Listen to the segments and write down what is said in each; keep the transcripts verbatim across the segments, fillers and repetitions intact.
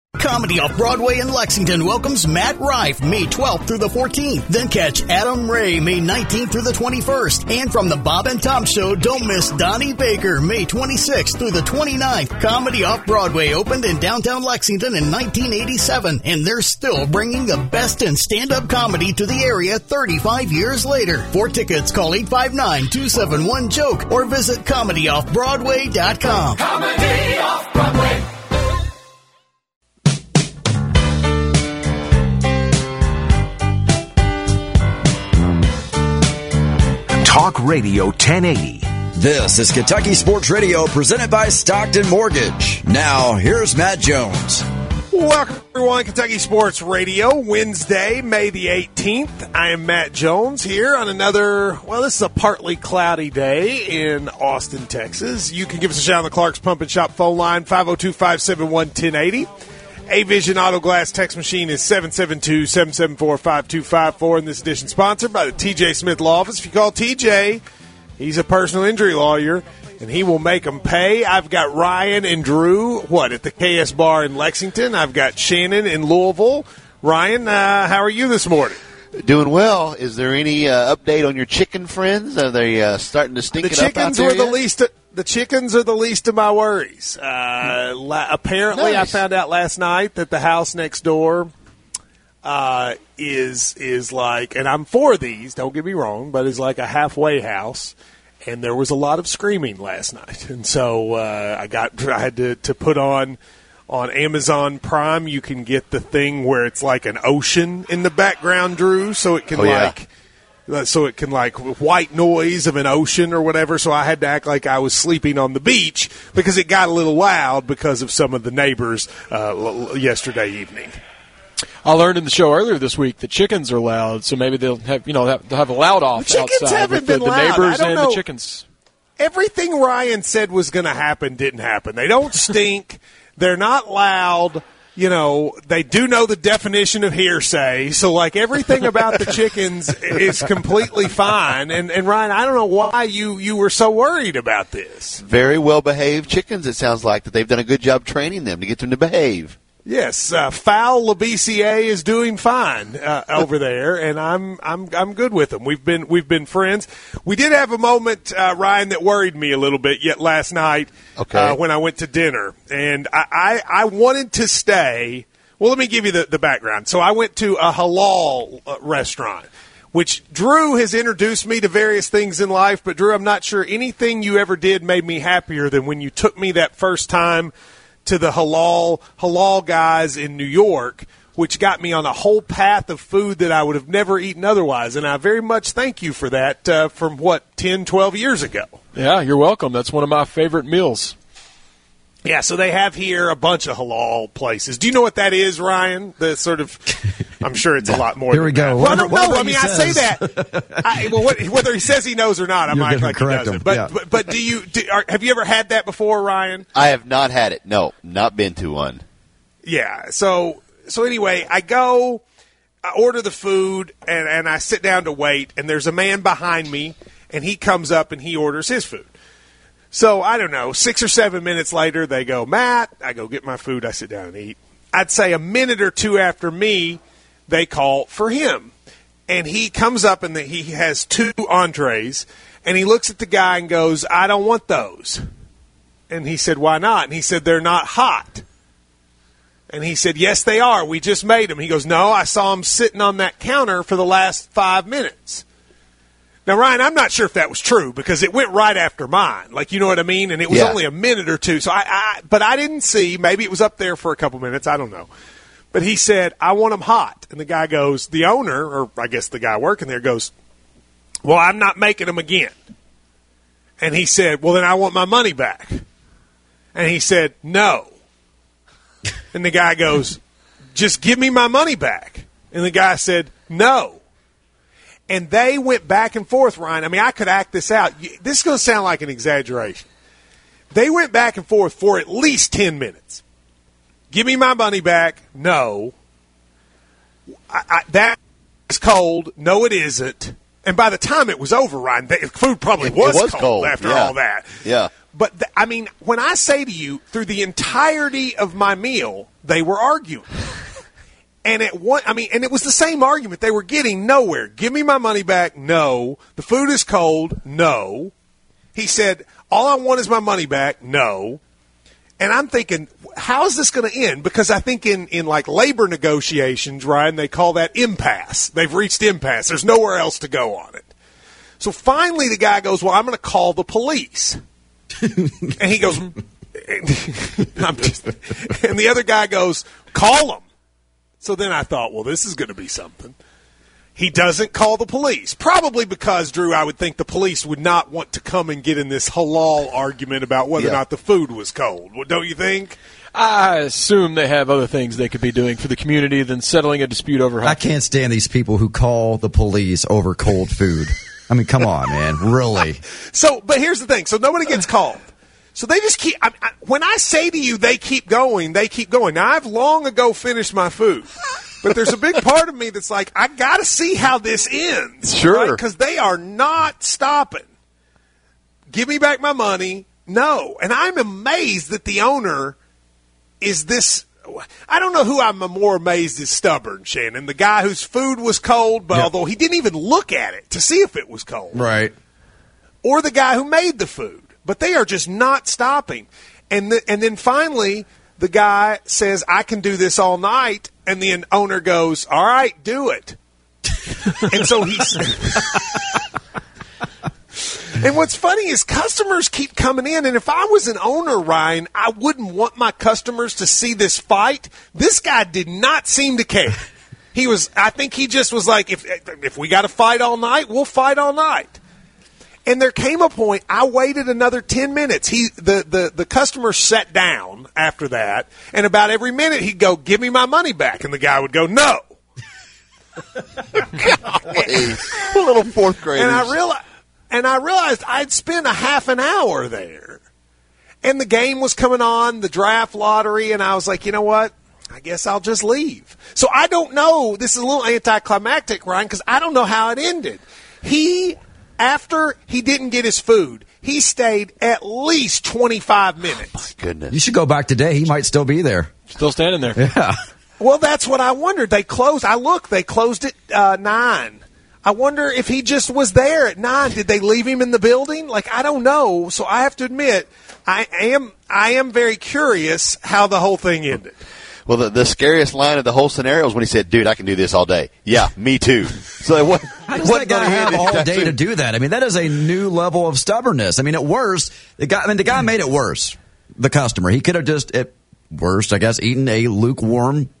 Comedy Off-Broadway in Lexington welcomes Matt Rife May twelfth through the fourteenth. Then catch Adam Ray May nineteenth through the twenty-first. And from the Bob and Tom Show, don't miss Donnie Baker May twenty-sixth through the twenty-ninth. Comedy Off-Broadway opened in downtown Lexington in nineteen eighty-seven, and they're still bringing the best in stand-up comedy to the area thirty-five years later. For tickets, call eight five nine, two seven one, joke or visit comedy off broadway dot com. Comedy Off-Broadway. Talk Radio ten eighty. This is Kentucky Sports Radio presented by Stockton Mortgage. Now, here's Matt Jones. Welcome, everyone. Kentucky Sports Radio, Wednesday, May the eighteenth. I am Matt Jones here on another, well, this is a partly cloudy day in Austin, Texas. You can give us a shout on the Clark's Pump and Shop phone line, five oh two, five seven one, one oh eight oh. A-Vision Auto Glass text machine is seven seven two, seven seven four, five two five four. In this edition, sponsored by the T J Smith Law Office. If you call T J, he's a personal injury lawyer, and he will make them pay. I've got Ryan and Drew, what, at the K S Bar in Lexington. I've got Shannon in Louisville. Ryan, uh, how are you this morning? Doing well. Is there any uh, update on your chicken friends? Are they uh, starting to stink the it up out there? The chickens were the yet? least. The chickens are the least of my worries. Uh, la- apparently, Nice. I found out last night that the house next door uh, is is like, and I'm for these. Don't get me wrong, but it's like a halfway house, and there was a lot of screaming last night, and so uh, I got I had to, to put on on Amazon Prime. You can get the thing where it's like an ocean in the background, Drew, so it can Oh, yeah. like. So it can, like, white noise of an ocean or whatever. So I had to act like I was sleeping on the beach because it got a little loud because of some of the neighbors uh, l- yesterday evening. I learned in the show earlier this week that chickens are loud, so maybe they'll have you know have, they'll have a loud off The chickens outside haven't with the, been the loud. I neighbors don't and know. the chickens. Everything Ryan said was going to happen didn't happen. They don't stink. They're not loud. You know, they do know the definition of hearsay. So, like, everything about the chickens is completely fine. And, and Ryan, I don't know why you, you were so worried about this. Very well-behaved chickens, it sounds like, that they've done a good job training them to get them to behave. Yes, uh, Foul LaBCA is doing fine uh, over there, and I'm I'm I'm good with them. We've been we've been friends. We did have a moment, uh, Ryan, that worried me a little bit yet last night Okay. uh, when I went to dinner, and I, I I wanted to stay. Well, let me give you the, the background. So I went to a halal uh, restaurant, which Drew has introduced me to various things in life, but Drew, I'm not sure anything you ever did made me happier than when you took me that first time to the halal halal guys in New York, which got me on a whole path of food that I would have never eaten otherwise. And I very much thank you for that uh, from, what, ten, twelve years ago. Yeah, you're welcome. That's one of my favorite meals. Yeah, so they have here a bunch of halal places. Do you know what that is, Ryan? The sort of, I'm sure it's a lot more Here than we go. that. Well, I don't Whatever- know. I whatever mean, he I say says. that. I, well, what, whether he says he knows or not, I'm You're acting gonna like he correct doesn't. him, But, yeah. but, but do you, do, are, have you ever had that before, Ryan? I have not had it. No, not been to one. Yeah. So so anyway, I go, I order the food, and, and I sit down to wait, and there's a man behind me, and he comes up and he orders his food. So I don't know, six or seven minutes later, they go, Matt, I go get my food, I sit down and eat. I'd say a minute or two after me, they call for him. And he comes up and the, he has two entrees, and he looks at the guy and goes, I don't want those. And he said, why not? And he said, they're not hot. And he said, yes, they are. We just made them. He goes, no, I saw them sitting on that counter for the last five minutes. Now, Ryan, I'm not sure if that was true because it went right after mine. Like, you know what I mean? And it was Yeah. only a minute or two. So I, I, but I didn't see. Maybe it was up there for a couple minutes. I don't know. But he said, I want them hot. And the guy goes, the owner, or I guess the guy working there goes, well, I'm not making them again. And he said, well, then I want my money back. And he said, no. And the guy goes, just give me my money back. And the guy said, no. And they went back and forth, Ryan. I mean, I could act this out. This is going to sound like an exaggeration. They went back and forth for at least ten minutes. Give me my money back. No. I, I, that is cold. No, it isn't. And by the time it was over, Ryan, the food probably It- was, it was cold, cold, after yeah. all that. Yeah. But, th- I mean, when I say to you, through the entirety of my meal, they were arguing. And it one, I mean, and it was the same argument. They were getting nowhere. Give me my money back. No. The food is cold. No. He said, all I want is my money back. No. And I'm thinking, how is this going to end? Because I think in, in like labor negotiations, Ryan, they call that impasse. They've reached impasse. There's nowhere else to go on it. So finally the guy goes, well, I'm going to call the police. And he goes, I'm just, and the other guy goes, call them. So then I thought, well, this is going to be something. He doesn't call the police. Probably because, Drew, I would think the police would not want to come and get in this halal argument about whether yeah. or not the food was cold. Well, don't you think? I assume they have other things they could be doing for the community than settling a dispute over hot I can't stand these people who call the police over cold food. I mean, come on, man. Really? So, but here's the thing. So nobody gets called. So they just keep I, I, when I say to you they keep going, they keep going. Now, I've long ago finished my food. But there's a big part of me that's like, I got to see how this ends. Sure. Because right? They are not stopping. Give me back my money. No. And I'm amazed that the owner is this. I don't know who I'm more amazed is stubborn, Shannon. The guy whose food was cold, but yep. although he didn't even look at it to see if it was cold. Right. Or the guy who made the food. But they are just not stopping. And the, and then finally, the guy says, I can do this all night. And the owner goes, all right, do it. And so he's. And what's funny is customers keep coming in. And if I was an owner, Ryan, I wouldn't want my customers to see this fight. This guy did not seem to care. He was, I think he just was like, if if we got to fight all night, we'll fight all night. And there came a point, I waited another ten minutes. He, the, the, the customer sat down after that, and about every minute he'd go, give me my money back. And the guy would go, no. Golly, little fourth graders. And I, realized, and I realized I'd spent a half an hour there. And the game was coming on, the draft lottery, and I was like, you know what? I guess I'll just leave. So I don't know. This is a little anticlimactic, Ryan, because I don't know how it ended. He... After he didn't get his food, he stayed at least twenty-five minutes. Oh, my goodness. You should go back today. He might still be there. Still standing there. Yeah. Well, that's what I wondered. They closed. I looked. They closed at uh, nine. I wonder if he just was there at nine. Did they leave him in the building? Like, I don't know. So I have to admit, I am I am very curious how the whole thing ended. Well, the, the scariest line of the whole scenario is when he said, dude, I can do this all day. Yeah, me too. So what, How does that guy have all day to do that? I mean, that is a new level of stubbornness. I mean, at worst, the guy, I mean, the guy made it worse, the customer. He could have just, at worst, I guess, eaten a lukewarm,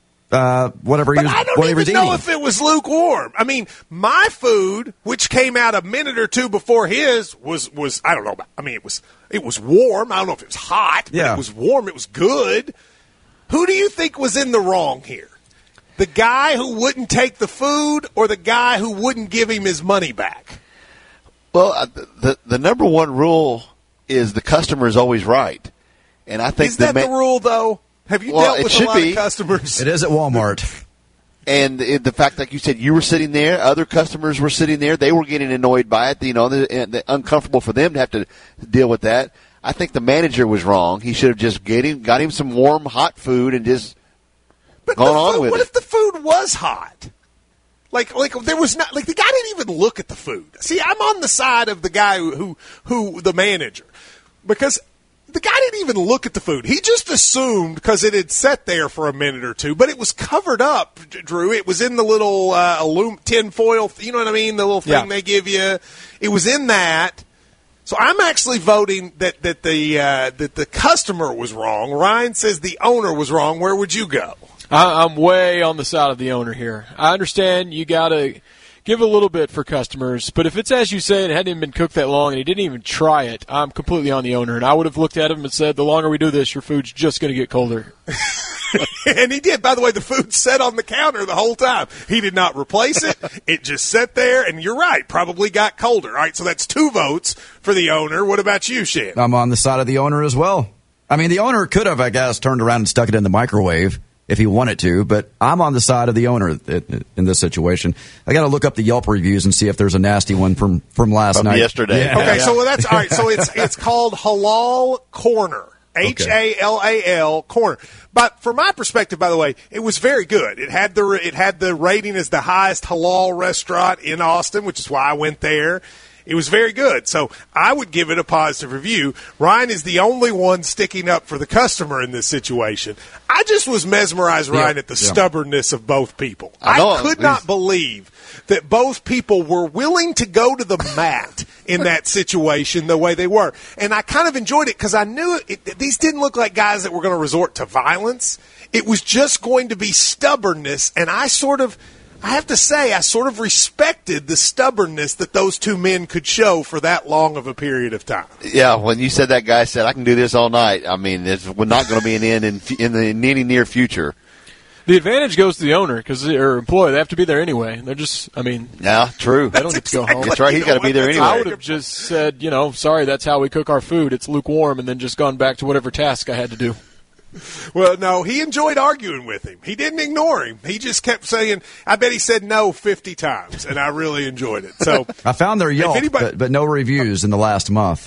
uh, whatever but he was, I don't what he was even know eating. if it was lukewarm. I mean, my food, which came out a minute or two before his, was, was I don't know, I mean, it was it was warm. I don't know if it was hot, but yeah. It was warm. It was good. Who do you think was in the wrong here? The guy who wouldn't take the food or the guy who wouldn't give him his money back? Well, uh, the the number one rule is the customer is always right. And I think Is that the, ma- the rule, though? Have you well, dealt with it a should lot be. of customers? It is at Walmart. And it, the fact, like you said, you were sitting there, other customers were sitting there, they were getting annoyed by it, you know, the, the, uncomfortable for them to have to deal with that. I think the manager was wrong. He should have just get him, got him some warm, hot food and just but gone the on food, with what it. What if the food was hot? Like, like there was not, like the guy didn't even look at the food. See, I'm on the side of the guy who, who, who the manager, because the guy didn't even look at the food. He just assumed because it had sat there for a minute or two, but it was covered up, Drew. It was in the little uh, alum- tin foil, you know what I mean? The little thing yeah. they give you. It was in that. So I'm actually voting that that the uh, that the customer was wrong. Ryan says the owner was wrong. Where would you go? I, I'm way on the side of the owner here. I understand you got to give a little bit for customers, but if it's as you say and it hadn't even been cooked that long and he didn't even try it, I'm completely on the owner. And I would have looked at him and said, the longer we do this, your food's just going to get colder. And he did. By the way, the food sat on the counter the whole time. He did not replace it. It just sat there, and you're right, probably got colder. All right, so that's two votes for the owner. What about you, Shannon? I'm on the side of the owner as well. I mean, the owner could have, I guess, turned around and stuck it in the microwave if he wanted to, but I'm on the side of the owner in this situation. I got to look up the Yelp reviews and see if there's a nasty one from, from last from night. yesterday. Yeah. Okay, so that's all right. So it's it's called Halal Corner. H A L A L, corner. But from my perspective, by the way, it was very good. It had the it had the rating as the highest halal restaurant in Austin, which is why I went there. It was very good. So I would give it a positive review. Ryan is the only one sticking up for the customer in this situation. I just was mesmerized, Ryan, yeah, at the yeah. stubbornness of both people. I, know, I could not believe that both people were willing to go to the mat in that situation the way they were. And I kind of enjoyed it because I knew it, these didn't look like guys that were going to resort to violence. It was just going to be stubbornness, and I sort of – I have to say, I sort of respected the stubbornness that those two men could show for that long of a period of time. Yeah, when you said that guy said, I can do this all night, I mean, it's not going to be an end in, in the in any near future. The advantage goes to the owner because they're employed. They have to be there anyway. They're just, I mean. Yeah, true. They don't get to go home. That's right. He's got to be there anyway. I would have just said, you know, sorry, that's how we cook our food. It's lukewarm, and then just gone back to whatever task I had to do. Well, no, he enjoyed arguing with him. He didn't ignore him. He just kept saying, I bet he said no fifty times, and I really enjoyed it. So I found their Yelp, anybody, but, but no reviews in the last month.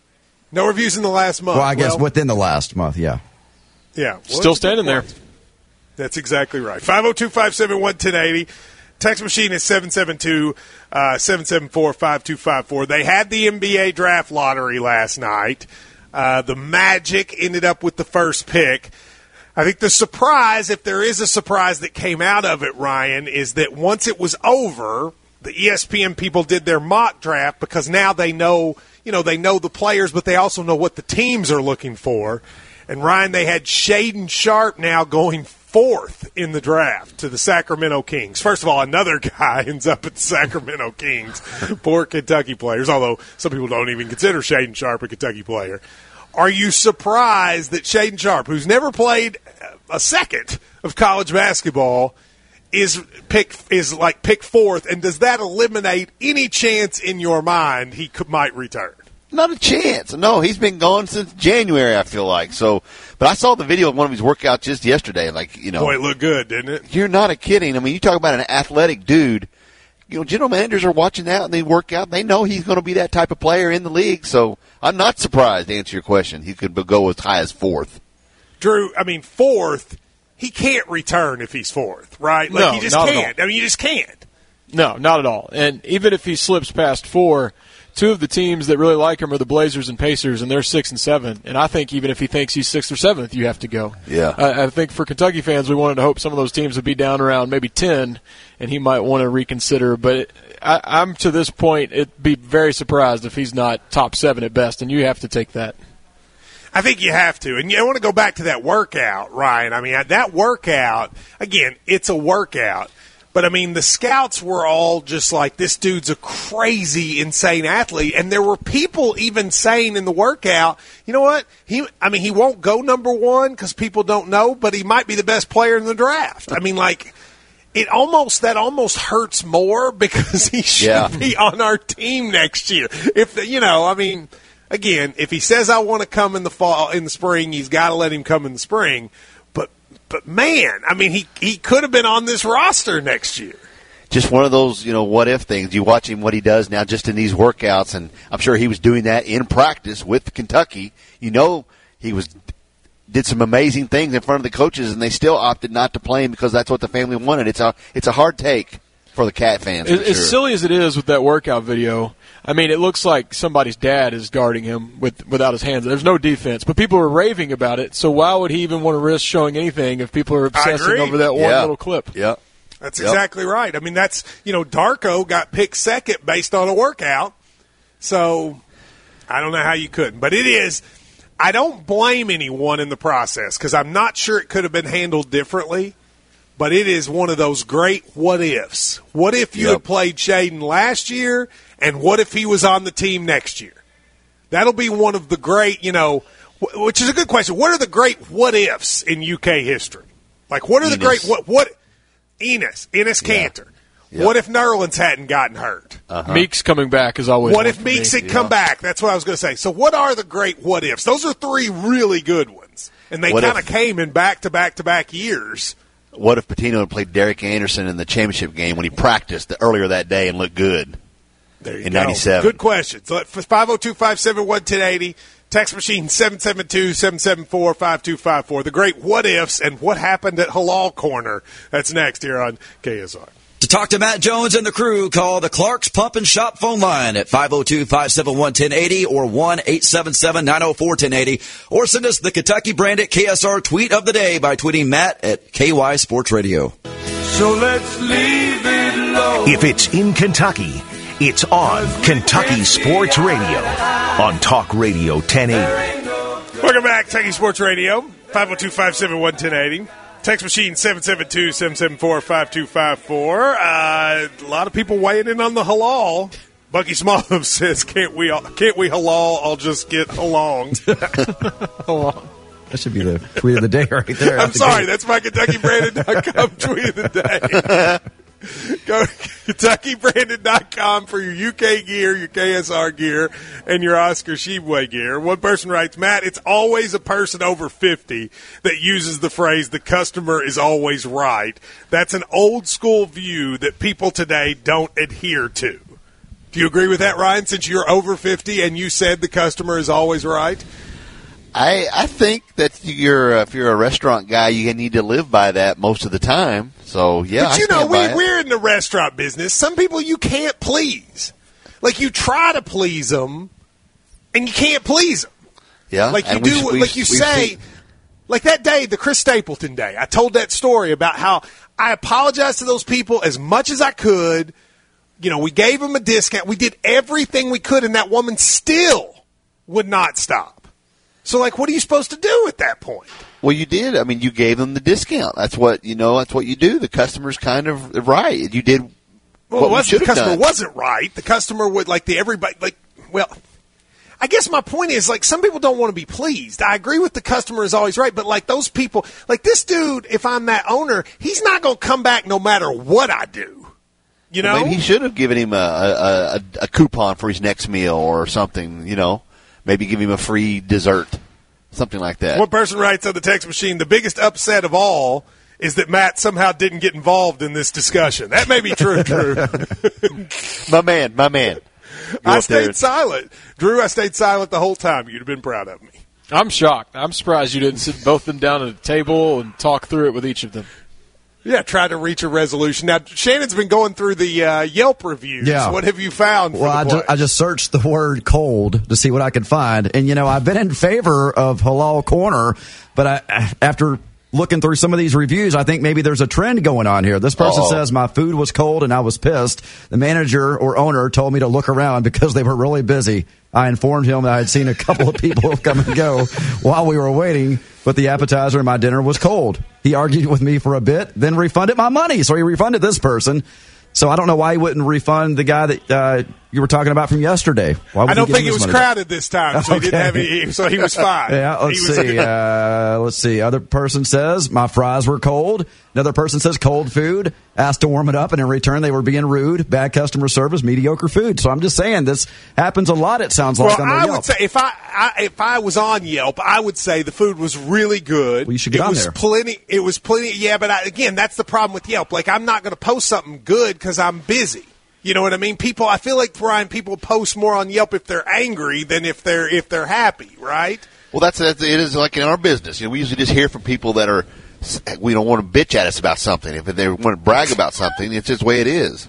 No reviews in the last month. Well, I guess well, within the last month, yeah. Yeah. Well, Still standing there. That's exactly right. five oh two, five seven one, one oh eight oh. Text machine is seven seven two, seven seven four, five two five four. They had the N B A draft lottery last night. Uh, the Magic ended up with the first pick. I think the surprise, if there is a surprise that came out of it, Ryan, is that once it was over, the E S P N people did their mock draft because now they know, you know, they know the players, but they also know what the teams are looking for. And, Ryan, they had Shaedon Sharpe now going fourth in the draft to the Sacramento Kings. First of all, another guy ends up at the Sacramento Kings. Poor Kentucky players, although some people don't even consider Shaedon Sharpe a Kentucky player. Are you surprised that Shaedon Sharpe, who's never played a second of college basketball, is pick is like picked fourth, and does that eliminate any chance in your mind he could, might return? Not a chance. No, he's been gone since January, I feel like. So, but I saw the video of one of his workouts just yesterday. Like, you know, boy, it looked good, didn't it? You're not a kidding. I mean, you talk about an athletic dude. You know, general managers are watching that and they work out. They know he's going to be that type of player in the league. So, I'm not surprised. To answer your question, he could go as high as fourth. Drew, I mean, fourth. He can't return if he's fourth, right? Like no, he just not can't. At all. I mean, you just can't. No, not at all. And even if he slips past four, two of the teams that really like him are the Blazers and Pacers, and they're six and seven. And I think even if he thinks he's sixth or seventh, you have to go. Yeah. I, I think for Kentucky fans, we wanted to hope some of those teams would be down around maybe ten, and he might want to reconsider. But it, I, I'm to this point, it'd be very surprised if he's not top seven at best, and you have to take that. I think you have to. And I want to go back to that workout, Ryan. I mean, that workout, again, it's a workout. But, I mean, the scouts were all just like, this dude's a crazy, insane athlete. And there were people even saying in the workout, you know what? He, I mean, he won't go number one because people don't know, but he might be the best player in the draft. I mean, like, it almost, that almost hurts more because he should yeah. be on our team next year. If, the, you know, I mean, again, if he says I want to come in the fall, in the spring, he's got to let him come in the spring. But, man, I mean, he, he could have been on this roster next year. Just one of those, you know, what-if things. You watch him, what he does now just in these workouts, and I'm sure he was doing that in practice with Kentucky. You know, he was did some amazing things in front of the coaches, and they still opted not to play him because that's what the family wanted. It's a, it's a hard take for the Cat fans. As, sure. as silly as it is with that workout video, I mean, it looks like somebody's dad is guarding him with without his hands. There's no defense, but people are raving about it. So why would he even want to risk showing anything if people are obsessing over that one yeah. little clip? Yeah, that's yep. exactly right. I mean, that's you know, Darko got picked second based on a workout. So I don't know how you couldn't, but it is. I don't blame anyone in the process because I'm not sure it could have been handled differently. But it is one of those great what-ifs. What if you yep. had played Shaedon last year, and what if he was on the team next year? That'll be one of the great, you know, which is a good question. What are the great what-ifs in U K history? Like, what are Enos. the great, what, what, Enos, Enos yeah. Cantor. Yep. What if Nerlens hadn't gotten hurt? Uh-huh. Meeks coming back is always What one if for Meeks me. had come Yeah. back? That's what I was going to say. So what are the great what-ifs? Those are three really good ones. And they What kind of if- came in back-to-back-to-back years. What if Patino had played Derek Anderson in the championship game when he practiced earlier that day and looked good? There you in go. ninety-seven. Good question. So five oh two, five seven one, one oh eight oh. Text machine seven seven two, seven seven four, five two five four. The great what ifs and what happened at Halal Corner. That's next here on K S R. To talk to Matt Jones and the crew, call the Clark's Pump and Shop phone line at five oh two, five seven one, one oh eight oh or one eight seven seven, nine oh four, one oh eight oh. Or send us the Kentucky branded K S R tweet of the day by tweeting Matt at K Y Sports Radio. So let's leave it low. If it's in Kentucky, it's on Kentucky Sports Radio on Talk Radio ten eighty. Welcome back, Kentucky Sports Radio, five oh two, five seven one, one oh eight oh. Text machine seven seven two, seven seven four, five two five four. Uh, a lot of people weighing in on the halal. Bucky Smallham says, can't we all, can't we halal? I'll just get along. That should be the tweet of the day right there. I'm sorry, that's my Kentucky Branded dot com tweet of the day. Go to Kentucky Branded dot com for your U K gear, your K S R gear, and your Oscar Sheboy gear. One person writes, Matt, it's always a person over fifty that uses the phrase, the customer is always right. That's an old school view that people today don't adhere to. Do you agree with that, Ryan, since you're over fifty and you said the customer is always right? I I think that you're if you're a restaurant guy, you need to live by that most of the time. So yeah, but you I know we by we're in the restaurant business. Some people you can't please. Like you try to please them, and you can't please them. Yeah, like you and do. we, we, like you say, seen, like that day, the Chris Stapleton day. I told that story about how I apologized to those people as much as I could. You know, we gave them a discount. We did everything we could, and that woman still would not stop. So, like, what are you supposed to do at that point? Well, you did. I mean, you gave them the discount. That's what you know. That's what you do. The customer's kind of right. You did. Well, what it wasn't, we the customer done. wasn't right. The customer would like the everybody like. Well, I guess my point is like some people don't want to be pleased. I agree with the customer is always right, but like those people, like this dude, if I'm that owner, he's not going to come back no matter what I do. You know, well, maybe he should have given him a, a, a, a coupon for his next meal or something. You know. Maybe give him a free dessert, something like that. One person writes on the text machine, the biggest upset of all is that Matt somehow didn't get involved in this discussion. That may be true, Drew. my man, my man. Go I stayed there. silent. Drew, I stayed silent the whole time. You'd have been proud of me. I'm shocked. I'm surprised you didn't sit both of them down at a table and talk through it with each of them. Yeah, try to reach a resolution. Now, Shannon's been going through the uh, Yelp reviews. Yeah. What have you found? For well, I, the ju- I just searched the word cold to see what I could find. And, you know, I've been in favor of Halal Corner, but I, after looking through some of these reviews, I think maybe there's a trend going on here. This person Uh-oh. says, my food was cold and I was pissed. The manager or owner told me to look around because they were really busy. I informed him that I had seen a couple of people come and go while we were waiting, but the appetizer in my dinner was cold. He argued with me for a bit, then refunded my money. So he refunded this person. So I don't know why he wouldn't refund the guy that uh, you were talking about from yesterday. Why would I don't he give think him it his was money crowded this time, so Okay. he didn't have any, so he was fine. Yeah, let's He was- see. Uh, let's see. Other person says, my fries were cold. Another person says, cold food. Asked to warm it up, and in return, they were being rude. Bad customer service, mediocre food. So I'm just saying, this happens a lot, it sounds like, Well, on the I Yelp. would say if I, I if I was on Yelp, I would say the food was really good. Well, you should get it on was there. Plenty. It was plenty. Yeah, but I, again, that's the problem with Yelp. Like, I'm not going to post something good because I'm busy. You know what I mean? People, I feel like Brian, people post more on Yelp if they're angry than if they're if they're happy, right? Well, that's, that's it is like in our business. You know, we usually just hear from people that are we don't want to bitch at us about something. If they want to brag about something, it's just the way it is.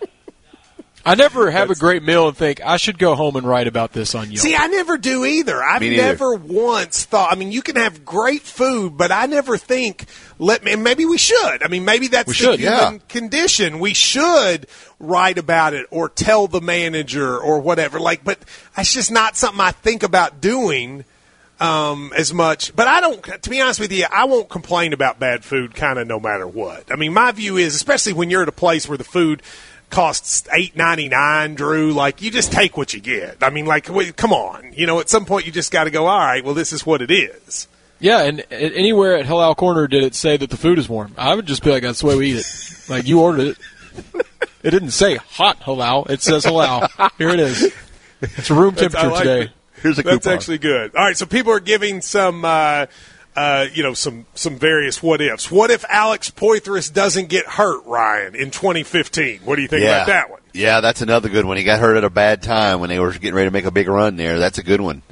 I never have a great meal and think, I should go home and write about this on Yelp. See, I never do either. I've Me neither. never once thought. I mean, you can have great food, but I never think. Let me. And maybe we should. I mean, maybe that's We the should, human yeah. condition. We should write about it or tell the manager or whatever. Like, but it's just not something I think about doing um, as much. But I don't. To be honest with you, I won't complain about bad food, kind of no matter what. I mean, my view is, especially when you're at a place where the food costs eight ninety nine, Drew. Like, you just take what you get. I mean, like, wait, come on. You know, at some point you just got to go, all right, well, this is what it is. Yeah, and a- anywhere at Halal Corner did it say that the food is warm. I would just be like, that's the way we eat it. Like, you ordered it. It didn't say hot halal. It says halal. Here it is. It's room That's- I temperature like today. it. Here's a That's coupon. actually good. All right, so people are giving some, uh, uh, you know, some some various what ifs. What if Alex Poitras doesn't get hurt, Ryan, in twenty fifteen? What do you think yeah. about that one? Yeah, that's another good one. He got hurt at a bad time when they were getting ready to make a big run there. That's a good one.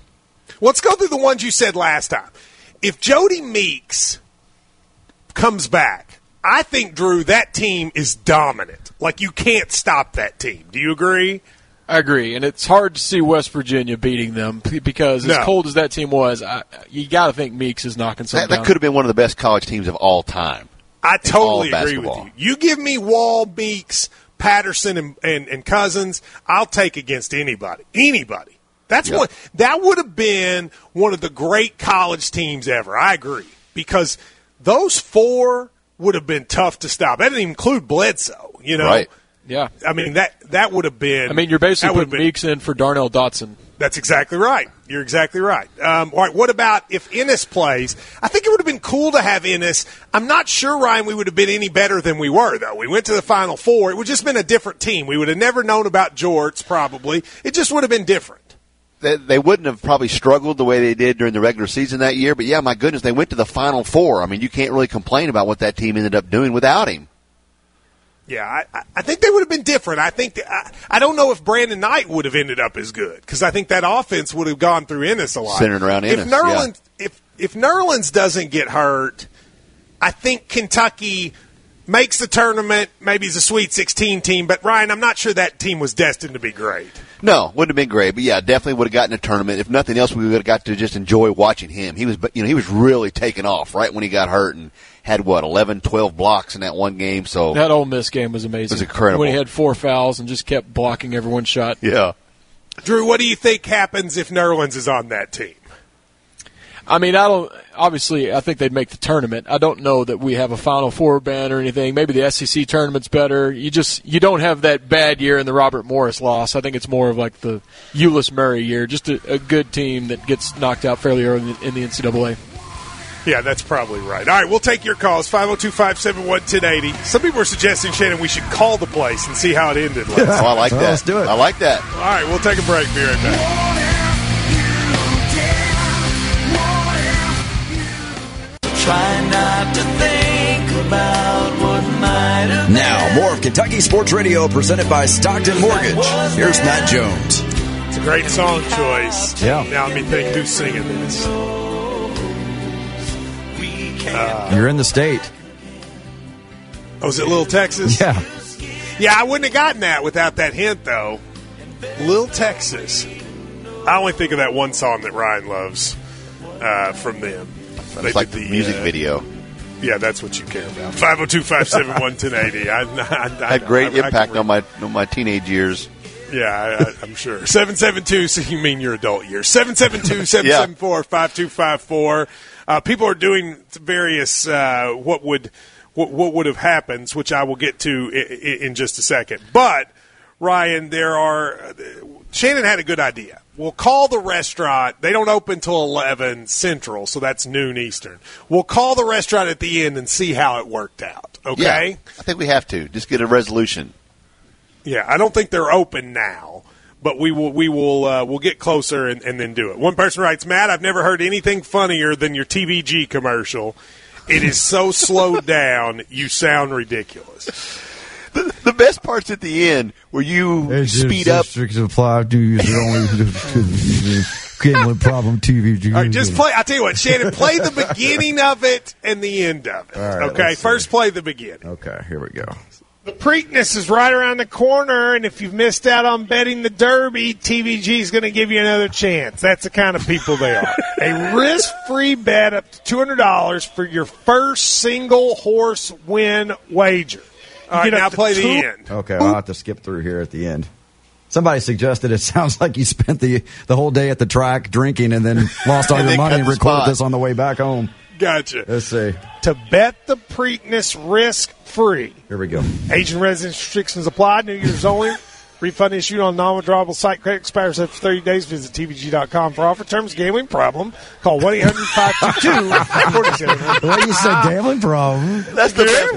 Let's go through the ones you said last time. If Jody Meeks comes back, I think, Drew, that team is dominant. Like, you can't stop that team. Do you agree? I agree, and it's hard to see West Virginia beating them because as No. cold as that team was, I, you got to think Meeks is knocking something That, that down. could have been one of the best college teams of all time. I totally all agree with basketball. you. You give me Wall, Meeks, Patterson, and, and, and Cousins, I'll take against anybody. Anybody. That's Yep. what that would have been one of the great college teams ever. I agree. Because those four would have been tough to stop. That didn't even include Bledsoe, you know. Right. Yeah. I mean, that that would have been. I mean, you're that basically would have putting been- Meeks in for Darnell Dotson. That's exactly right. You're exactly right. Um, all right, what about if Ennis plays? I think it would have been cool to have Ennis. I'm not sure, Ryan, we would have been any better than we were, though. We went to the Final Four. It would have just been a different team. We would have never known about Jorts, probably. It just would have been different. They, they wouldn't have probably struggled the way they did during the regular season that year, but yeah, my goodness, they went to the Final Four. I mean, you can't really complain about what that team ended up doing without him. Yeah, I, I think they would have been different. I think that, I, I don't know if Brandon Knight would have ended up as good because I think that offense would have gone through Ennis a lot. Centered around if Ennis, Nerlens, if if Nerlens doesn't get hurt, I think Kentucky makes the tournament. Maybe it's a Sweet sixteen team, but Ryan, I'm not sure that team was destined to be great. No, wouldn't have been great, but yeah, definitely would have gotten a tournament. If nothing else, we would have got to just enjoy watching him. He was, you know, he was really taking off right when he got hurt and had what eleven, twelve blocks in that one game. So That Ole Miss game was amazing. It was incredible. When he had four fouls and just kept blocking everyone's shot. yeah, Drew, what do you think happens if Nerlens is on that team? I mean, I don't. Obviously, I think they'd make the tournament. I don't know that we have a Final Four ban or anything. Maybe the S E C tournament's better. You just you don't have that bad year in the Robert Morris loss. I think it's more of like the Ulyss Murray year, just a, a good team that gets knocked out fairly early in the N C double A. Yeah, that's probably right. All right, we'll take your calls, five oh two, five seven one, one oh eight oh. Some people are suggesting, Shannon, we should call the place and see how it ended last oh, night. I like Well, that. let's do it. I like that. All right, we'll take a break. Be right back. Try not to think about what might have Now, more of Kentucky Sports Radio presented by Stockton Mortgage. Here's Matt Jones. It's a great song choice. Yeah. Now let me think who's singing this. You're in the state. Oh, is it Little Texas? Yeah. Yeah, I wouldn't have gotten that without that hint, though. Little Texas. I only think of that one song that Ryan loves uh, from them. They It's like did the music uh, video. Yeah, that's what you care about. five oh two, five seven one, one oh eight oh. I, I, I, Had great I, I impact can on my on my teenage years. Yeah, I, I, I'm sure. seven seven two, so you mean your adult years. seven seven two, seven seven four, five two five four. Uh, people are doing various uh, what would what, what would have happened, which I will get to in, in just a second. But, Ryan, there are – Shannon had a good idea. We'll call the restaurant. They don't open till eleven Central, so that's noon Eastern. We'll call the restaurant at the end and see how it worked out, okay? Yeah, I think we have to. Just get a resolution. Yeah, I don't think they're open now, but we will we will uh, we'll get closer and, and then do it. One person writes, Matt, I've never heard anything funnier than your T V G commercial. It is so slowed down, you sound ridiculous. The, the best part's at the end where you speed up. Apply to user only gambling problem T V G. All right, just play. I'll tell you what, Shannon, play the beginning of it and the end of it. All right, okay, let's see. first play the beginning. Okay, here we go. The Preakness is right around the corner, and if you've missed out on betting the Derby, T V G is going to give you another chance. That's the kind of people they are. A risk-free bet up to two hundred dollars for your first single horse win wager. All right, get up now to play the two- end. Okay, I'll have to skip through here at the end. Somebody suggested it sounds like you spent the the whole day at the track drinking and then lost all And your then money cut and the recorded spot. this on the way back home. Gotcha. Let's see. To bet the Preakness risk-free. Here we go. Agent residence restrictions apply. New Year's only. Refund issued on non-withdrawable site credit expires after thirty days. Visit T V G dot com for offer terms. Gambling problem. Call one eight hundred five two two four seven. The way you said gambling problem. That's the best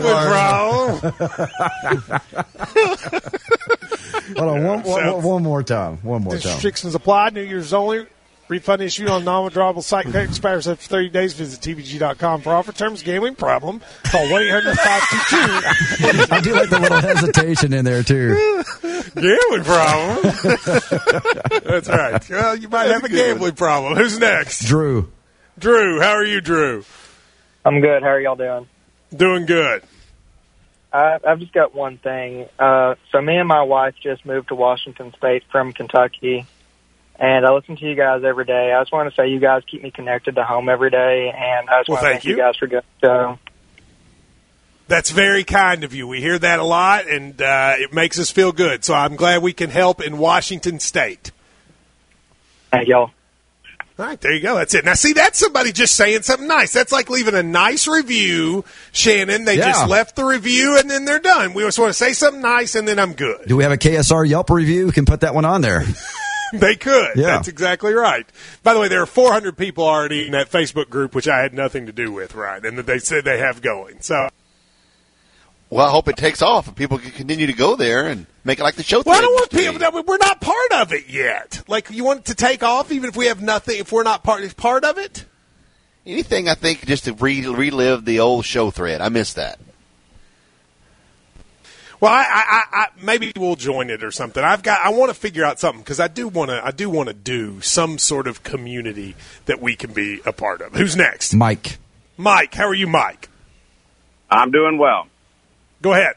Gambling part. problem. Hold on, one, one, Sounds- one more time. One more time. Restrictions apply. New Year's only. Refund issue on non-withdrawable site credit expires after thirty days. Visit T V G dot com for offer terms. Gambling problem? Call one eight hundred five two two. I do like the little hesitation in there, too. Gambling problem? That's right. Well, you might have a gambling problem. Who's next? Drew. Drew, how are you, Drew? I'm good. How are y'all doing? Doing good. I, I've just got one thing. Uh, so me and my wife just moved to Washington State from Kentucky, and I listen to you guys every day. I just want to say you guys keep me connected to home every day, and I just Well, want to thank thank you. you guys for good show. That's very kind of you. We hear that a lot, and uh, it makes us feel good. So I'm glad we can help in Washington State. Thank y'all. All right, there you go. That's it. Now, see, that's somebody just saying something nice. That's like leaving a nice review, Shannon. They Yeah. just left the review, and then they're done. We just want to say something nice, and then I'm good. Do we have a K S R Yelp review? We can put that one on there. They could. Yeah. That's exactly right. By the way, there are four hundred people already in that Facebook group, which I had nothing to do with, right? And that they said they have going. So, Well, I hope it takes off and people can continue to go there and make it like the show. well, I don't thread want used to people. be. We're not part of it yet. Like, you want it to take off, even if we have nothing. If we're not part part of it. Anything, I think, just to re- relive the old show thread. I miss that. Well, I, I, I, maybe we'll join it or something. I've got. I want to figure out something because I do want to. I do want to do some sort of community that we can be a part of. Who's next? Mike. Mike, how are you, Mike? I'm doing well. Go ahead.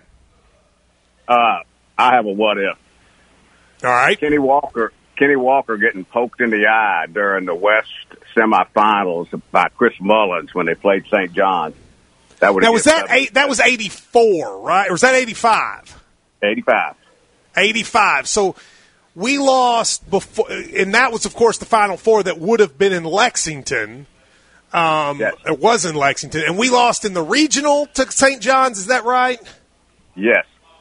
Uh, I have a what if. All right. Kenny Walker. Kenny Walker getting poked in the eye during the West semifinals by Chris Mullins when they played Saint John's. That would Now was that eight? That was eighty-four, right? Or was that eighty-five? eighty-five. eighty-five. So we lost before, and that was, of course, the Final Four that would have been in Lexington. Um, Yes. It was in Lexington, and we lost in the regional to Saint John's. Is that right? Yes.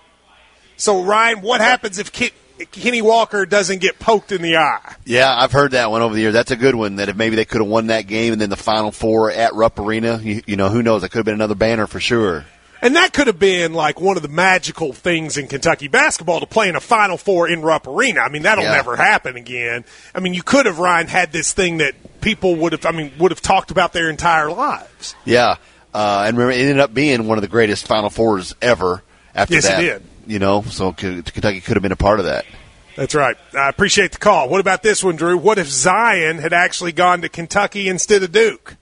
So Ryan, what happens if Ke- Kenny Walker doesn't get poked in the eye? Yeah, I've heard that one over the years. That's a good one. That if maybe they could have won that game and then the Final Four at Rupp Arena, you, you know, who knows? That could have been another banner for sure. And that could have been like one of the magical things in Kentucky basketball to play in a Final Four in Rupp Arena. I mean, that'll Yeah. never happen again. I mean, you could have, Ryan, had this thing that people would have, I mean, would have talked about their entire lives. Yeah, uh, and remember, it ended up being one of the greatest Final Fours ever. After Yes, it that, did. You know, so K- Kentucky could have been a part of that. That's right. I appreciate the call. What about this one, Drew? What if Zion had actually gone to Kentucky instead of Duke?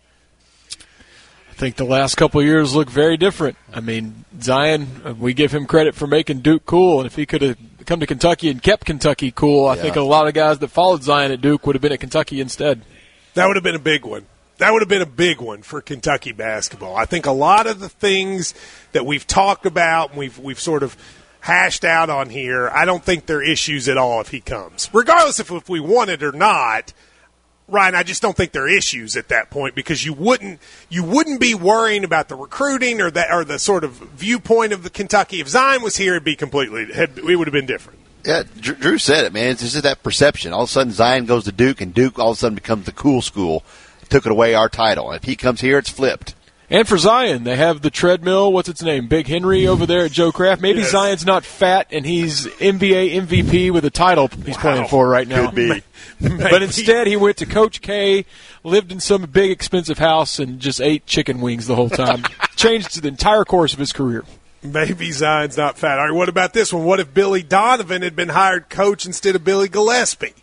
I think the last couple of years look very different. I mean, Zion, we give him credit for making Duke cool, and if he could have come to Kentucky and kept Kentucky cool, I Yeah. think a lot of guys that followed Zion at Duke would have been at Kentucky instead. That would have been a big one. That would have been a big one for Kentucky basketball. I think a lot of the things that we've talked about and we've we've sort of hashed out on here, I don't think they're issues at all if he comes. Regardless of if we want it or not, Ryan, I just don't think they're issues at that point because you wouldn't you wouldn't be worrying about the recruiting or that or the sort of viewpoint of the Kentucky. If Zion was here, it'd be completely it would have been different. Yeah, Dr- Drew said it, man. It's just that perception. All of a sudden, Zion goes to Duke, and Duke all of a sudden becomes the cool school. Took it away our title. If he comes here, it's flipped. And for Zion, they have the treadmill. What's its name? Big Henry over there at Joe Kraft. Maybe Yes. Zion's not fat, and he's N B A M V P with a title he's playing for right now. Could be. But instead, he went to Coach K, lived in some big expensive house, and just ate chicken wings the whole time. Changed the entire course of his career. Maybe Zion's not fat. All right, what about this one? What if Billy Donovan had been hired coach instead of Billy Gillespie?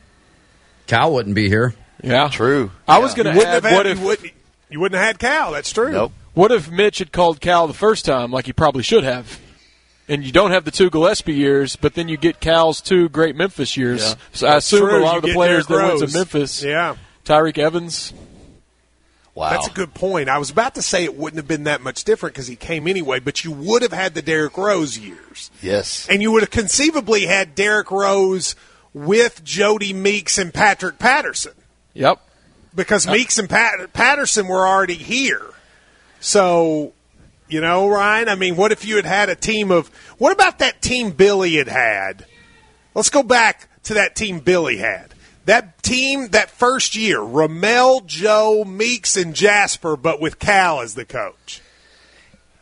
Cal wouldn't be here. Yeah, True. I was You going to wouldn't add, have had, what you, if wouldn't, you wouldn't have had Cal. That's true. Nope. what if Mitch had called Cal the first time, like he probably should have? And you don't have the two Gillespie years, but then you get Cal's two great Memphis years. Yeah. So I assume True, a lot you of the get players Derrick that went Rose. to Memphis, Yeah. Tyreek Evans. Wow. That's a good point. I was about to say it wouldn't have been that much different because he came anyway, but you would have had the Derrick Rose years. Yes. And you would have conceivably had Derrick Rose with Jody Meeks and Patrick Patterson Yep. because Meeks and Pat- Patterson were already here. So, you know, Ryan, I mean, what if you had had a team of – what about that team Billy had had? Let's go back to that team Billy had. That team, that first year, Ramel, Joe, Meeks, and Jasper, but with Cal as the coach.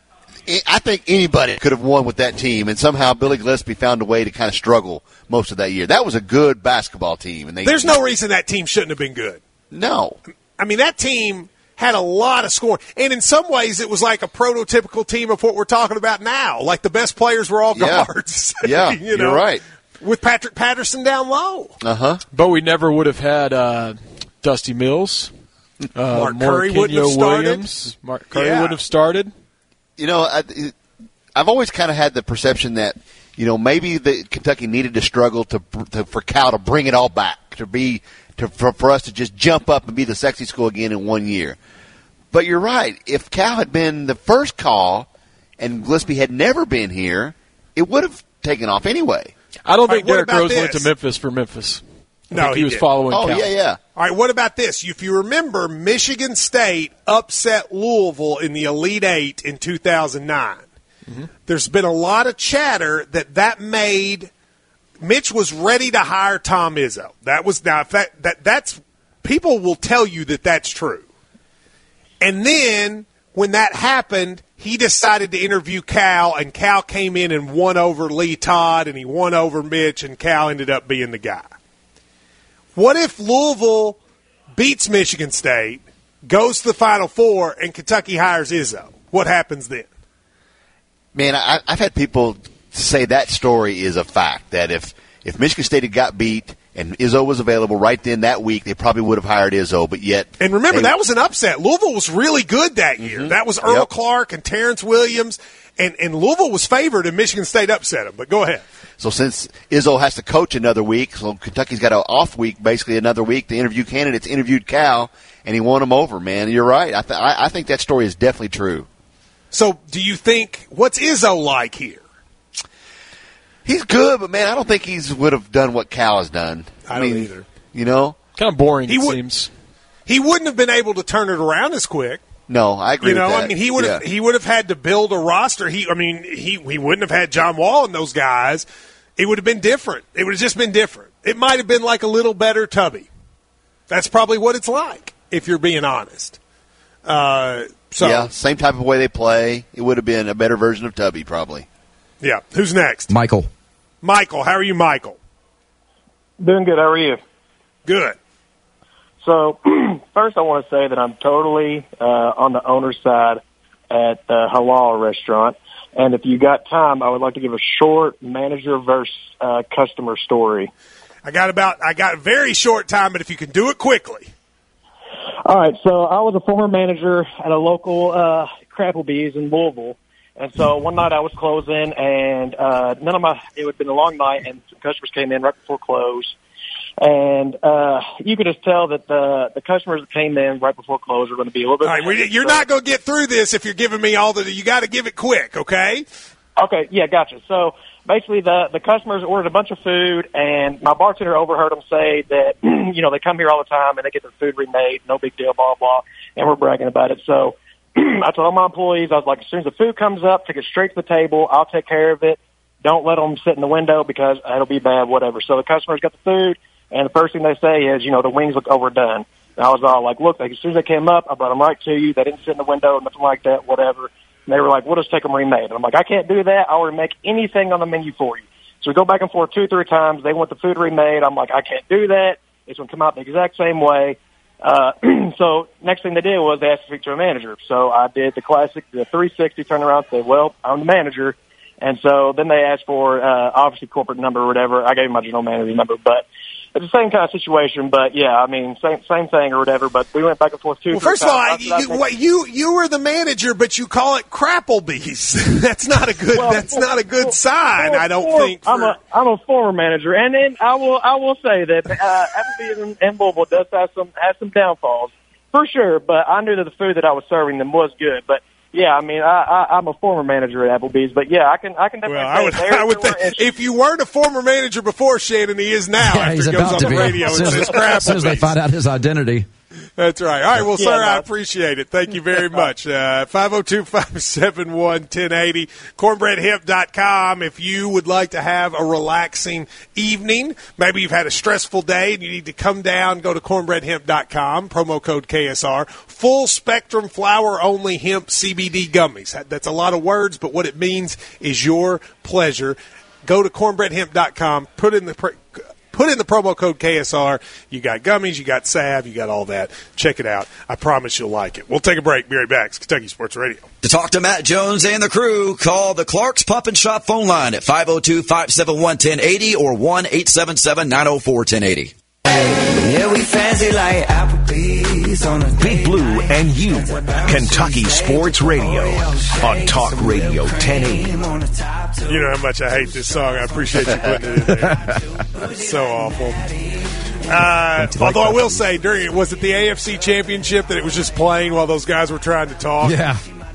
I think anybody could have won with that team, and somehow Billy Gillespie found a way to kind of struggle most of that year. That was a good basketball team. And they, There's no reason that team shouldn't have been good. No. I mean, that team had a lot of scoring. And in some ways, it was like a prototypical team of what we're talking about now. Like the best players were all Yeah. guards. Yeah, you know, you're right. With Patrick Patterson down low. Uh-huh. But we never would have had uh, Dusty Mills. Uh, Mark Curry wouldn't have started. Williams. Mark Curry Yeah. would have started. You know, I, I've always kind of had the perception that, you know, maybe the Kentucky needed to struggle to, to for Cal to bring it all back, to be to for, for us to just jump up and be the sexy school again in one year. But you're right. If Cal had been the first call and Gillespie had never been here, it would have taken off anyway. I don't All think right, what Derrick about Rose went this? to Memphis for Memphis. I No, think he, he was didn't. following Oh, Cal. yeah, yeah. All right, what about this? If you remember, Michigan State upset Louisville in the Elite Eight in two thousand nine. Mm-hmm. There's been a lot of chatter that that made Mitch was ready to hire Tom Izzo. That was now if that, that that's people will tell you that that's true. And then when that happened, he decided to interview Cal, and Cal came in and won over Lee Todd, and he won over Mitch, and Cal ended up being the guy. What if Louisville beats Michigan State, goes to the Final Four, and Kentucky hires Izzo? What happens then? Man, I, I've had people say that story is a fact, that if, if Michigan State had got beat and Izzo was available right then that week, they probably would have hired Izzo, but yet... And remember, they, that was an upset. Louisville was really good that year. Mm-hmm. That was Earl Yep. Clark and Terrence Williams, and, and Louisville was favored, and Michigan State upset them. But go ahead. So since Izzo has to coach another week, so Kentucky's got an off week, basically another week, the interview candidates interviewed Cal, and he won him over, man. You're right. I, th- I, I think that story is definitely true. So do you think, what's Izzo like here? He's good, but, man, I don't think he's would have done what Cal has done. I don't either. You know? Kind of boring, He it would- seems. He wouldn't have been able to turn it around as quick. No, I agree You know, with that. I mean, he would have Yeah. he would have had to build a roster. He, I mean, he he wouldn't have had John Wall and those guys. It would have been different. It would have just been different. It might have been like a little better Tubby. That's probably what it's like, if you're being honest. Uh, so yeah, same type of way they play. It would have been a better version of Tubby, probably. yeah. Who's next? Michael. Michael. How are you, Michael? Doing good. How are you? Good. So, first I want to say that I'm totally uh, on the owner's side at the Halal restaurant. And if you got time, I would like to give a short manager versus uh, customer story. I got about I got very short time, but if you can do it quickly. All right. So I was a former manager at a local uh, Crapplebee's in Louisville. And so one night I was closing, and uh, none of my, it would have been a long night, and some customers came in right before close. And uh, you could just tell that the the customers that came in right before close were going to be a little bit. All right, we, you're not going to get through this if you're giving me all the. You got to give it quick, okay? Okay, yeah, gotcha. So basically, the the customers ordered a bunch of food, and my bartender overheard them say that you know they come here all the time and they get their food remade, no big deal, blah blah, and we're bragging about it. So I told all my employees, I was like, as soon as the food comes up, take it straight to the table. I'll take care of it. Don't let them sit in the window because it'll be bad, whatever. So the customers got the food. And the first thing they say is, you know, the wings look overdone. And I was all like, look, like, as soon as they came up, I brought them right to you. They didn't sit in the window, nothing like that, whatever. And they were like, we'll just take them remade. And I'm like, I can't do that. I'll remake anything on the menu for you. So we go back and forth two, three times. They want the food remade. I'm like, I can't do that. It's going to come out the exact same way. Uh, so next thing they did was they asked to speak to a manager. So I did the classic, the three sixty, turn around and said, well, I'm the manager. And so then they asked for, uh, obviously corporate number or whatever. I gave them my general manager number, but it's the same kind of situation, but yeah, I mean, same same thing or whatever. But we went back and forth two. Well, first of all, I, you, I what, you you were the manager, but you call it Crapplebee's. That's not a good. Well, that's not a good for, sign. for, I don't for, think. For, I'm a I'm a former manager, and then I will I will say that uh, Applebee's and, and Louisville does have some has some downfalls for sure. But I knew that the food that I was serving them was good. But yeah, I mean, I, I, I'm a former manager at Applebee's, but yeah, I can I can definitely well, say I would, there, I would there think were if you weren't a former manager before, Shannon, he is now. Yeah, after he's he goes about on to the be. radio As and soon says as, as soon as they Crapplebee's. find out his identity. That's right. All right. Well, Yeah, sir, no. I appreciate it. Thank you very much. Uh, five oh two, five seven one, one oh eight oh, cornbread hemp dot com. If you would like to have a relaxing evening, maybe you've had a stressful day and you need to come down, go to cornbread hemp dot com, promo code K S R. Full spectrum flower only hemp C B D gummies. That's a lot of words, but what it means is your pleasure. Go to cornbread hemp dot com, put in the pre- Put in the promo code K S R. You got gummies, you got salve, you got all that. Check it out. I promise you'll like it. We'll take a break. Be right back. It's Kentucky Sports Radio. To talk to Matt Jones and the crew, call the Clark's Pump and Shop phone line at five oh two, five seven one, one oh eight oh or one eight seven seven, nine oh four, one oh eight oh. Yeah, we fancy like Applebee's on a Big Blue and you, Kentucky Sports Radio on Talk Radio ten eighty. You know how much I hate this song. I appreciate you putting it in there. It's so awful. Uh, although I will say, during was it the A F C Championship that it was just playing while those guys were trying to talk? Yeah.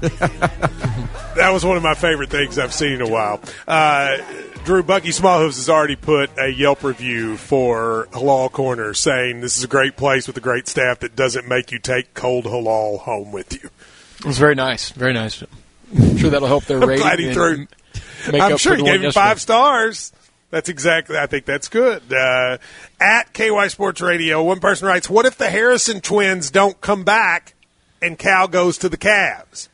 That was one of my favorite things I've seen in a while. Uh, Drew, Bucky Smallhooves has already put a Yelp review for Halal Corner saying this is a great place with a great staff that doesn't make you take cold halal home with you. It was very nice. Very nice. I'm sure that'll help their I'm rating. glad he and threw. make I'm up sure for he the one gave him yesterday. five stars. That's exactly. I think that's good. Uh, at K Y Sports Radio, one person writes, "What if the Harrison twins don't come back and Cal goes to the Cavs?"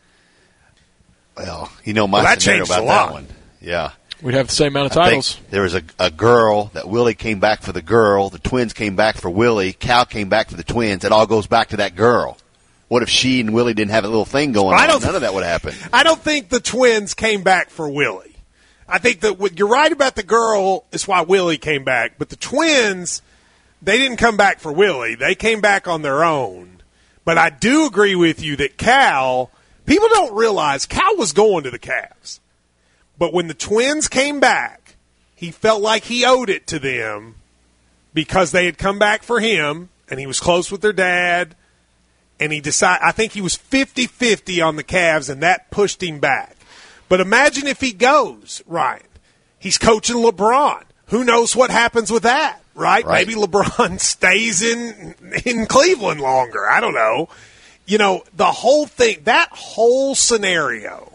Well, you know my Well, that scenario changed about a that lot. one. Yeah. We'd have the same amount of I titles. think there was a, a girl that Willie came back for the girl. The twins came back for Willie. Cal came back for the twins. It all goes back to that girl. What if she and Willie didn't have a little thing going I on? don't- None of that would happen. I don't think the twins came back for Willie. I think that what, you're right about the girl is why Willie came back, but the twins, they didn't come back for Willie. They came back on their own. But I do agree with you that Cal, people don't realize Cal was going to the Cavs. But when the twins came back, he felt like he owed it to them because they had come back for him and he was close with their dad. And he decided, I think he was fifty-fifty on the Cavs, and that pushed him back. But imagine if he goes, Ryan. He's coaching LeBron. Who knows what happens with that, right? Right. Maybe LeBron stays in in Cleveland longer. I don't know. You know, the whole thing, that whole scenario,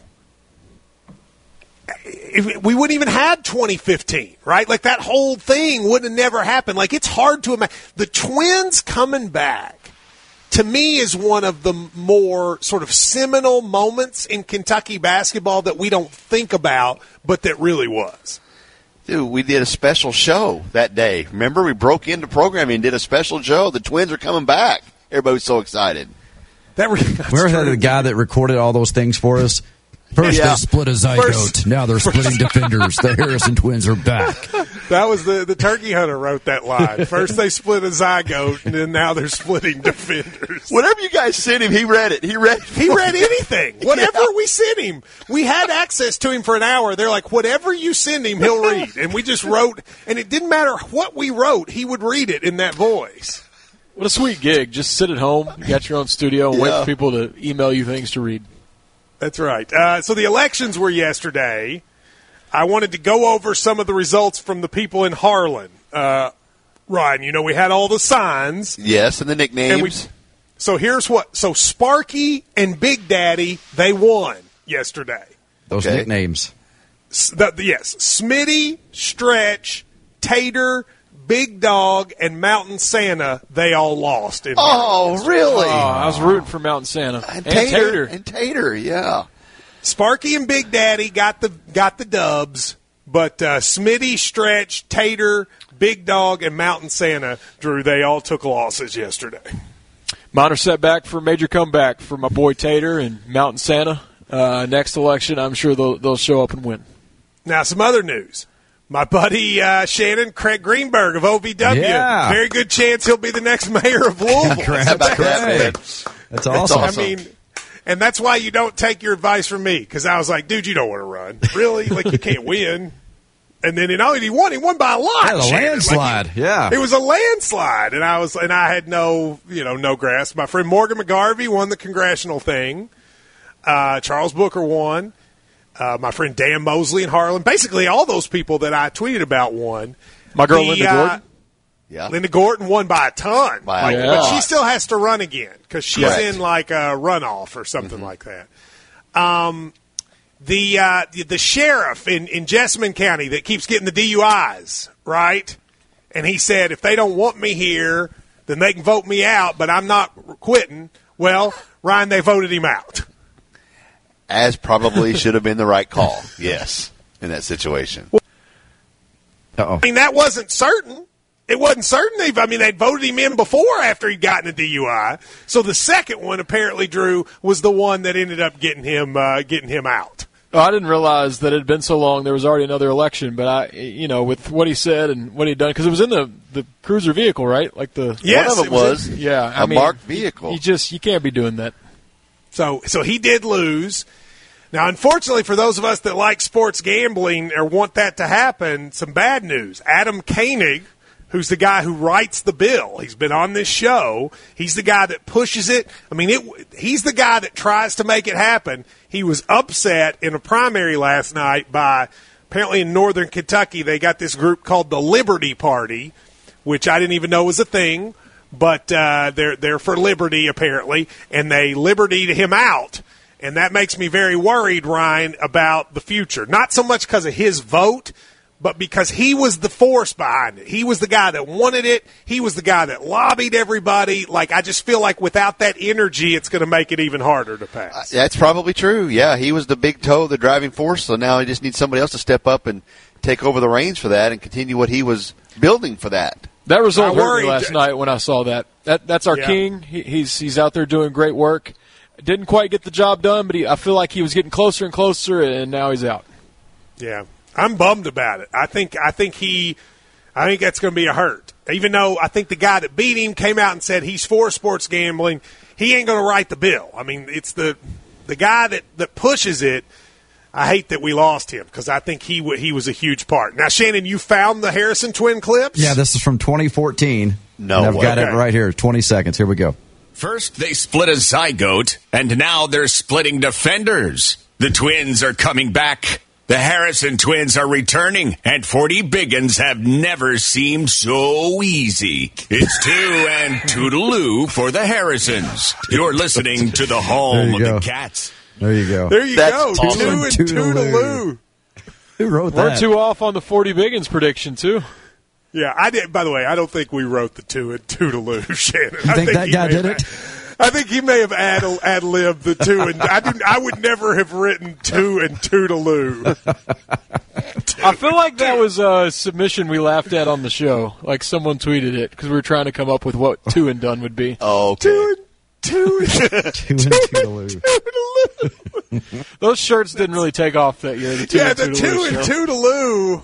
if we wouldn't even had twenty fifteen, right? Like that whole thing would have never happened. Like it's hard to imagine. The twins coming back, to me, is one of the more sort of seminal moments in Kentucky basketball that we don't think about, but that really was. Dude, we did a special show that day. Remember, we broke into programming and did a special show. The twins are coming back. Everybody was so excited. That really, Where had the guy that recorded all those things for us? First Yeah. they split a zygote. First- now they're splitting first- defenders. The Harrison twins are back. That was the, the turkey hunter wrote that line. First they split a zygote, and then now they're splitting defenders. Whatever you guys sent him, he read it. He read. He read anything. Whatever we sent him. We had access to him for an hour. They're like, whatever you send him, he'll read. And we just wrote, and it didn't matter what we wrote, he would read it in that voice. What a sweet gig. Just sit at home, you got your own studio, and wait Yeah. for people to email you things to read. That's right. Uh, so the elections were yesterday. I wanted to go over some of the results from the people in Harlan. Uh, Ryan, you know, we had all the signs. Yes, and the nicknames. And we, so here's what. So Sparky and Big Daddy, they won yesterday. Those Okay. nicknames. S- the, the- yes, Smitty, Stretch, Tater, Big Dog, and Mountain Santa, they all lost. In oh, really? Oh, I was rooting for Mountain Santa. and, And Tater, Tater. And Tater, yeah. Sparky and Big Daddy got the got the dubs, but uh, Smitty, Stretch, Tater, Big Dog, and Mountain Santa, Drew, they all took losses yesterday. Minor setback for a major comeback for my boy Tater and Mountain Santa. Uh, next election, I'm sure they'll, they'll show up and win. Now, some other news. My buddy uh, Shannon Craig Greenberg of O V W. Yeah. Very good chance he'll be the next mayor of Louisville. How about that, man? That's awesome. I mean, and that's why you don't take your advice from me, because I was like, dude, you don't want to run. Really? Like, you can't win. And then, you know, he won. He won by a lot. Yeah, the Shannon. landslide. Like, Yeah. It was a landslide, and I was, and I had no, you know, no grasp. My friend Morgan McGarvey won the congressional thing. Uh, Charles Booker won. Uh, my friend Dan Mosley in Harlan. Basically, all those people that I tweeted about won. My girl The, Linda uh, Gordon. Yeah. Linda Gorton won by a ton. By like, a but lot. she still has to run again because she's Correct. in like a runoff or something Mm-hmm. like that. Um, the, uh, the the sheriff in, in Jessamine County that keeps getting the D U Is, right? And he said, if they don't want me here, then they can vote me out, but I'm not quitting. Well, Ryan, they voted him out. As probably should have been the right call, yes, in that situation. Uh-oh. I mean, that wasn't certain. It wasn't certain. They've, I mean, they'd voted him in before after he'd gotten a D U I. So the second one, apparently, Drew, was the one that ended up getting him uh, getting him out. Oh, I didn't realize that it had been so long. There was already another election, but I, you know, with what he said and what he'd done, because it was in the, the cruiser vehicle, right? Like the Yes, one of them it was was, in- yeah, I a mean, marked vehicle. You just you can't be doing that. So, so he did lose. Now, unfortunately, for those of us that like sports gambling or want that to happen, some bad news. Adam Koenig, who's the guy who writes the bill, he's been on this show. He's the guy that pushes it. I mean, it, he's the guy that tries to make it happen. He was upset in a primary last night by, apparently in northern Kentucky, they got this group called the Liberty Party, which I didn't even know was a thing, but uh, they're they're for liberty, apparently, and they libertied him out. And that makes me very worried, Ryan, about the future. Not so much because of his vote, but because he was the force behind it. He was the guy that wanted it. He was the guy that lobbied everybody. Like, I just feel like without that energy, it's going to make it even harder to pass. That's probably true. Yeah, he was the big toe, the driving force, so now he just needs somebody else to step up and take over the reins for that and continue what he was building for that. That result I hurt worried me last that- night when I saw that. That that's our Yeah. king. He, he's he's out there doing great work. Didn't quite get the job done, but he, I feel like he was getting closer and closer, and now he's out. Yeah, I'm bummed about it. I think I think he, I think that's going to be a hurt. Even though I think the guy that beat him came out and said he's for sports gambling, he ain't going to write the bill. I mean, it's the the guy that, that pushes it. I hate that we lost him because I think he w- he was a huge part. Now, Shannon, you found the Harrison twin clips? Yeah, this is from twenty fourteen. No and I've way. got Okay. it right here. twenty seconds. Here we go. First, they split a zygote, and now they're splitting defenders. The twins are coming back. The Harrison twins are returning, and forty biggins have never seemed so easy. It's two and toodaloo for the Harrisons. You're listening to the home There of you go. the Cats. There you go. There you That's go. awesome. Two and Toodaloo. toodaloo. Who wrote We're that? two off on the forty biggins prediction too. Yeah, I did. By the way, I don't think we wrote the two and toodaloo, Shannon. You I think that he guy may did have- it? I think he may have ad ad libbed the two, and I didn't. I would never have written two and toodaloo. I feel like that was a submission we laughed at on the show. Like someone tweeted it because we were trying to come up with what two and done would be. Oh, okay. Two and two and Two and Toodaloo. toodaloo. Those shirts didn't really take off that year. The two Yeah, and the Toodaloo two and show. toodaloo.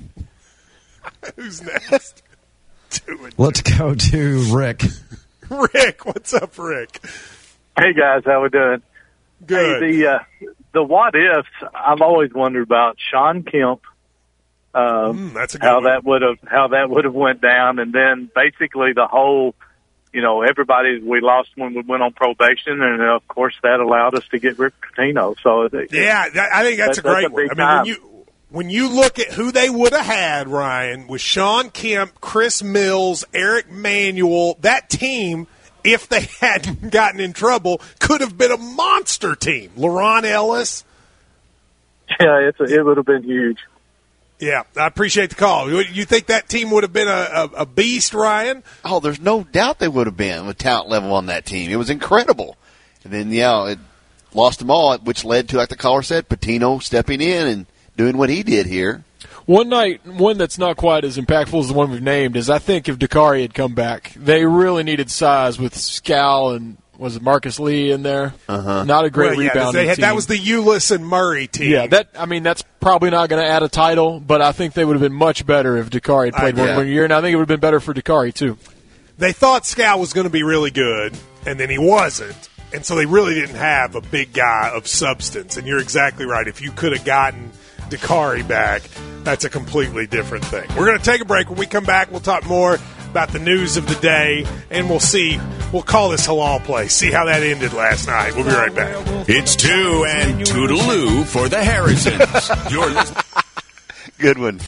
Who's next? Two and Let's go to Rick. Rick. What's up, Rick? Hey guys, how we doing? Good. Hey, the uh, the what ifs I've always wondered about Sean Kemp. Uh, Mm, that's a good how one. that would have how that would have went down, and then basically the whole, you know, everybody we lost when we went on probation, and uh, of course that allowed us to get Rick Pitino. So it, Yeah, that, I think that's, That's- a great that's a one. big I mean, time. when you when you look at who they would have had, Ryan, with Sean Kemp, Chris Mills, Eric Manuel, that team, if they hadn't gotten in trouble, could have been a monster team. LaRon Ellis. yeah, it's a, it would have been huge. Yeah, I appreciate the call. You you think that team would have been a, a, a beast, Ryan? Oh, there's no doubt they would have been with talent level on that team. It was incredible. And then, yeah, it lost them all, which led to, like the caller said, Pitino stepping in and doing what he did here. One night, one that's not quite as impactful as the one we've named is I think if Dakari had come back, they really needed size with Scal and was it Marcus Lee in there? Uh-huh. Not a great Well, yeah, rebounding they had, team. that was the Ulyss and Murray team. Yeah, that I mean that's probably not going to add a title, but I think they would have been much better if Dakari had played I- one yeah. more year, and I think it would have been better for Dakari too. They thought Scal was going to be really good, and then he wasn't. And so they really didn't have a big guy of substance. And you're exactly right. If you could have gotten Dakari back, that's a completely different thing. We're going to take a break. When we come back, we'll talk more about the news of the day, and we'll see. We'll call this halal place, see how that ended last night. We'll be right back. It's two and toodaloo for the Harrisons. You're listening. Good one.